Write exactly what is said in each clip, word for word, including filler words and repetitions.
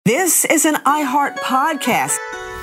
This is an iHeart podcast.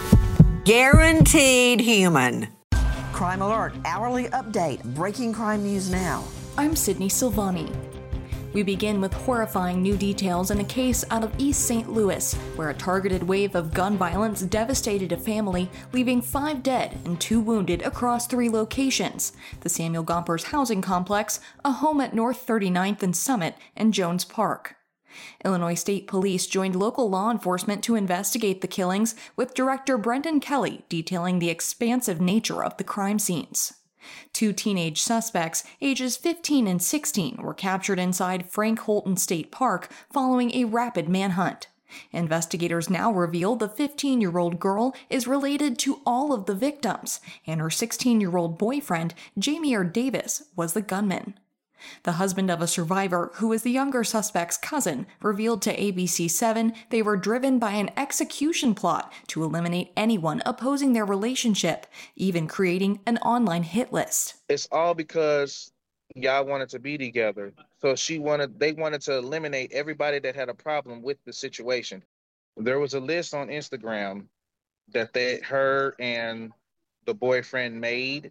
Guaranteed human. Crime Alert, hourly update, breaking crime news now. I'm Sydney Silvani. We begin with horrifying new details in a case out of East Saint Louis, where a targeted wave of gun violence devastated a family, leaving five dead and two wounded across three locations: the Samuel Gompers housing complex, a home at North thirty-ninth and Summit, and Jones Park. Illinois State Police joined local law enforcement to investigate the killings, with Director Brendan Kelly detailing the expansive nature of the crime scenes. Two teenage suspects, ages fifteen and sixteen, were captured inside Frank Holton State Park following a rapid manhunt. Investigators now reveal the fifteen-year-old girl is related to all of the victims, and her sixteen-year-old boyfriend, Jamier Davis, was the gunman. The husband of a survivor, who is the younger suspect's cousin, revealed to A B C seven they were driven by an execution plot to eliminate anyone opposing their relationship, even creating an online hit list. It's all because y'all wanted to be together. So she wanted, they wanted to eliminate everybody that had a problem with the situation. There was a list on Instagram that they, her and the boyfriend made.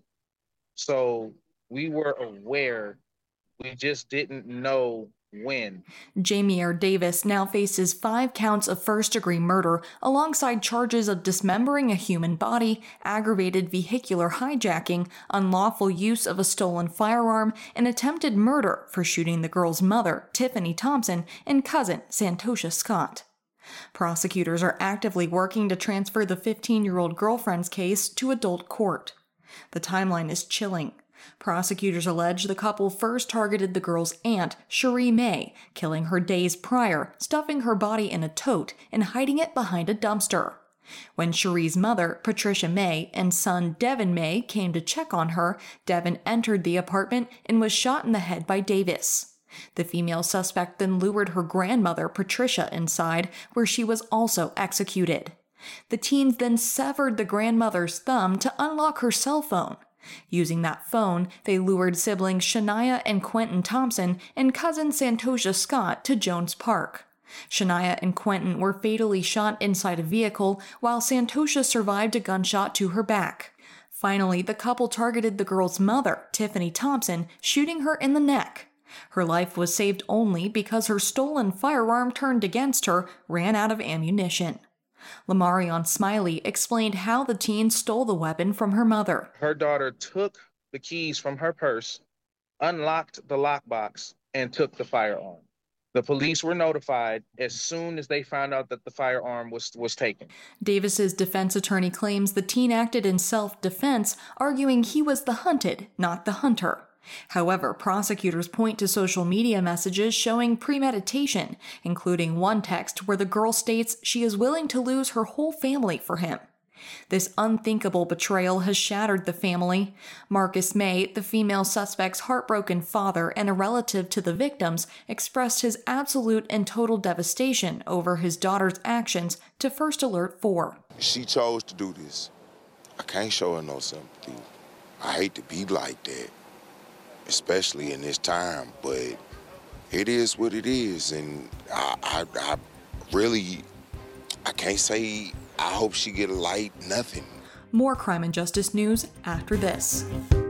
So we were aware. We just didn't know when. Jamier Davis now faces five counts of first-degree murder alongside charges of dismembering a human body, aggravated vehicular hijacking, unlawful use of a stolen firearm, and attempted murder for shooting the girl's mother, Tiffany Thompson, and cousin, Santosha Scott. Prosecutors are actively working to transfer the fifteen-year-old girlfriend's case to adult court. The timeline is chilling. Prosecutors allege the couple first targeted the girl's aunt, Cherie May, killing her days prior, stuffing her body in a tote, and hiding it behind a dumpster. When Cherie's mother, Patricia May, and son, Devin May, came to check on her, Devin entered the apartment and was shot in the head by Davis. The female suspect then lured her grandmother, Patricia, inside, where she was also executed. The teens then severed the grandmother's thumb to unlock her cell phone. Using that phone, they lured siblings Shania and Quentin Thompson and cousin Santosha Scott to Jones Park. Shania and Quentin were fatally shot inside a vehicle, while Santosha survived a gunshot to her back. Finally, the couple targeted the girl's mother, Tiffany Thompson, shooting her in the neck. Her life was saved only because her stolen firearm turned against her ran out of ammunition. Lamarion Smiley explained how the teen stole the weapon from her mother. Her daughter took the keys from her purse, unlocked the lockbox, and took the firearm. The police were notified as soon as they found out that the firearm was, was taken. Davis's defense attorney claims the teen acted in self-defense, arguing he was the hunted, not the hunter. However, prosecutors point to social media messages showing premeditation, including one text where the girl states she is willing to lose her whole family for him. This unthinkable betrayal has shattered the family. Marcus May, the female suspect's heartbroken father and a relative to the victims, expressed his absolute and total devastation over his daughter's actions to First Alert four. She chose to do this. I can't show her no sympathy. I hate to be like that, especially in this time, but it is what it is, and I, I, I really, I can't say I hope she get a light, nothing. More crime and justice news after this.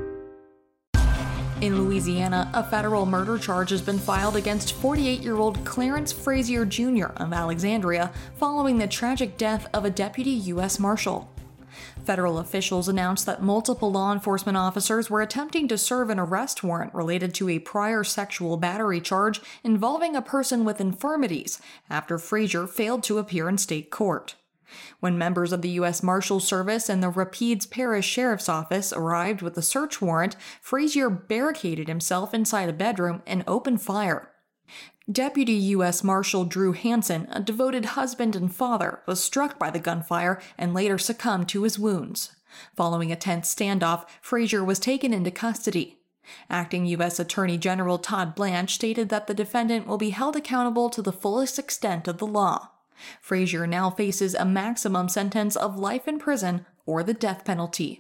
In Louisiana, a federal murder charge has been filed against forty-eight-year-old Clarence Frazier Junior of Alexandria following the tragic death of a deputy U S Marshal. Federal officials announced that multiple law enforcement officers were attempting to serve an arrest warrant related to a prior sexual battery charge involving a person with infirmities after Frazier failed to appear in state court. When members of the U S Marshal Service and the Rapides Parish Sheriff's Office arrived with a search warrant, Frazier barricaded himself inside a bedroom and opened fire. Deputy U S Marshal Drew Hansen, a devoted husband and father, was struck by the gunfire and later succumbed to his wounds. Following a tense standoff, Frazier was taken into custody. Acting U S Attorney General Todd Blanche stated that the defendant will be held accountable to the fullest extent of the law. Frazier now faces a maximum sentence of life in prison or the death penalty.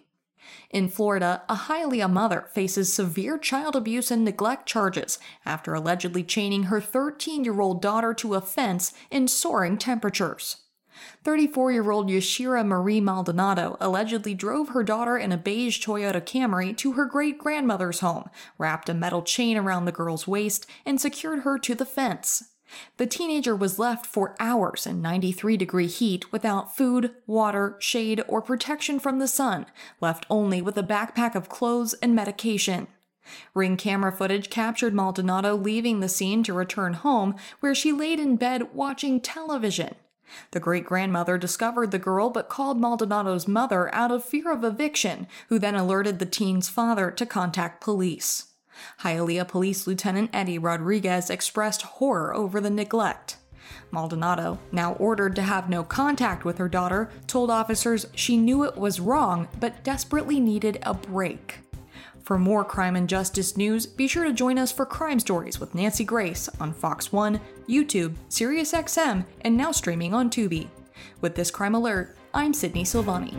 In Florida, a Hialeah mother faces severe child abuse and neglect charges after allegedly chaining her thirteen-year-old daughter to a fence in soaring temperatures. thirty-four-year-old Yashira Marie Maldonado allegedly drove her daughter in a beige Toyota Camry to her great-grandmother's home, wrapped a metal chain around the girl's waist, and secured her to the fence. The teenager was left for hours in ninety-three degree heat without food, water, shade, or protection from the sun, left only with a backpack of clothes and medication. Ring camera footage captured Maldonado leaving the scene to return home, where she laid in bed watching television. The great-grandmother discovered the girl but called Maldonado's mother out of fear of eviction, who then alerted the teen's father to contact police. Hialeah Police Lieutenant Eddie Rodriguez expressed horror over the neglect. Maldonado, now ordered to have no contact with her daughter, told officers she knew it was wrong but desperately needed a break. For more crime and justice news, be sure to join us for Crime Stories with Nancy Grace on Fox one, YouTube, SiriusXM, and now streaming on Tubi. With this crime alert, I'm Sydney Silvani.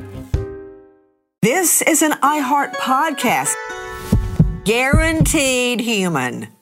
This is an iHeart podcast. Guaranteed human.